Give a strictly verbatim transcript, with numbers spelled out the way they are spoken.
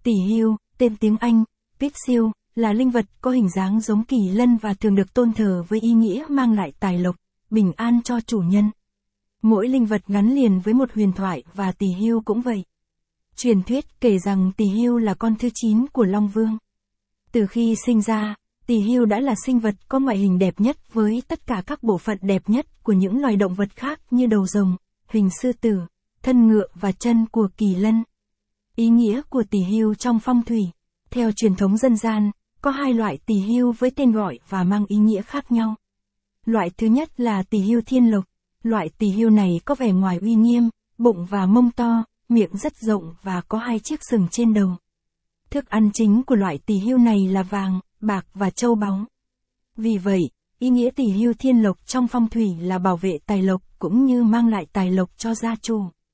Tỳ hưu, tên tiếng Anh, Pixie, là linh vật có hình dáng giống kỳ lân và thường được tôn thờ với ý nghĩa mang lại tài lộc, bình an cho chủ nhân. Mỗi linh vật gắn liền với một huyền thoại và Tỳ hưu cũng vậy. Truyền thuyết kể rằng Tỳ hưu là con thứ chín của Long Vương. Từ khi sinh ra, Tỳ hưu đã là sinh vật có ngoại hình đẹp nhất với tất cả các bộ phận đẹp nhất của những loài động vật khác như đầu rồng, hình sư tử, thân ngựa và chân của kỳ lân. Ý nghĩa của Tỳ hưu trong phong thủy. Theo truyền thống dân gian, có hai loại Tỳ hưu với tên gọi và mang ý nghĩa khác nhau. Loại thứ nhất là Tỳ hưu thiên lộc. Loại Tỳ hưu này có vẻ ngoài uy nghiêm, bụng và mông to, miệng rất rộng và có hai chiếc sừng trên đầu. Thức ăn chính của loại Tỳ hưu này là vàng, bạc và châu báu. Vì vậy, ý nghĩa Tỳ hưu thiên lộc trong phong thủy là bảo vệ tài lộc cũng như mang lại tài lộc cho gia chủ.